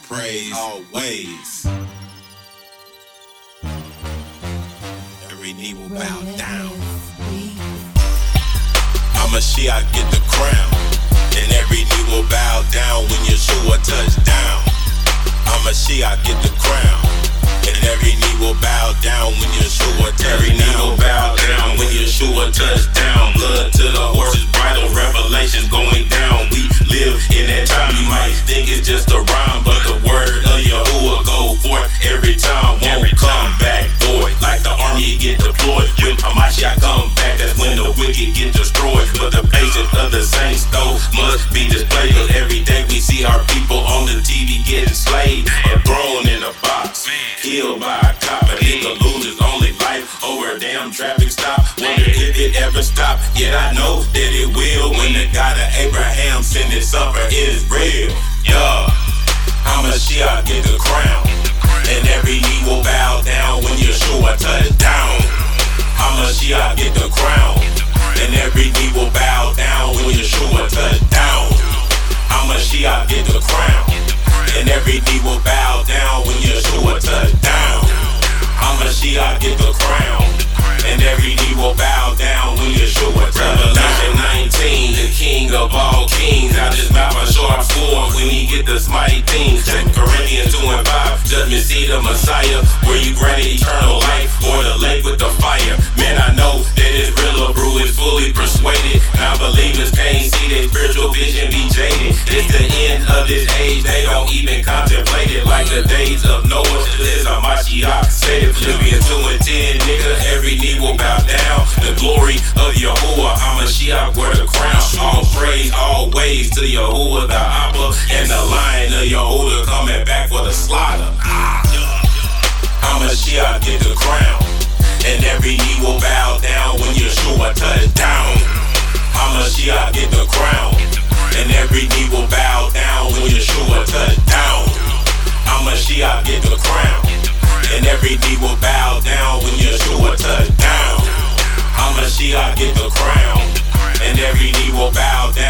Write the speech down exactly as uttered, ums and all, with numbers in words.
praise always. Every knee will bow down. Hamashiach get the crown, and every knee will bow down when Yeshua touch down. Hamashiach get the crown, and every knee will bow down when Yeshua touch down. Every knee will bow down when Yeshua touch down. Blood to the horse's bridle, revelations going down. We live in that time. You might think it's just a rhyme, but the word of Yahuwah go forth every time. Won't come back void, like the army get deployed. When Hamashiach come back, that's when the wicked get destroyed. But the patience of the saints though must be displayed, cause every day we see our people on the T V getting slayed or thrown in a box, killed by a cop. A nigga lose his only life over a damn traffic stop. Wonder if it ever stop. Yet I know that it will when the God of Abraham send his supper is real. Yeah, Hamashiach get the crown, and every knee will bow down when Yeshua touch down. Hamashiach get the crown, and every knee will bow down when Yeshua touch down. Hamashiach get the crown, and every knee will bow down when Yeshua touch down. Hamashiach get the crown, and every knee will bow down when Yeshua touch down. Revelation nineteen, the king of all kings, out his mouth a short form when he get the mighty things. Second Corinthians two and five, judgment seat of Messiah, where you granted eternal life, or the lake with the fire. Man, I know that it's real, brew is fully persuaded. Now believers can't see their spiritual vision be jaded. It's the end of this age, they don't even contemplate it. Like the days of Noah, this is Hamashiach. Say it, Philippians two and ten, nigga, every knee will bow down. The glory of Yahuwah, Hamashiach wear the crown. All praise always to Yahuwah the Abba, and the lion of Yahuwah coming back for the slaughter. Ah. Hamashiach get the crown, and every knee will bow down when Yeshua touch down. Hamashiach get the crown, and every knee will bow down when Yeshua touch down. Hamashiach get the crown, and every knee will bow down when Yeshua touch down. Hamashiach get the crown, and every knee will bow down.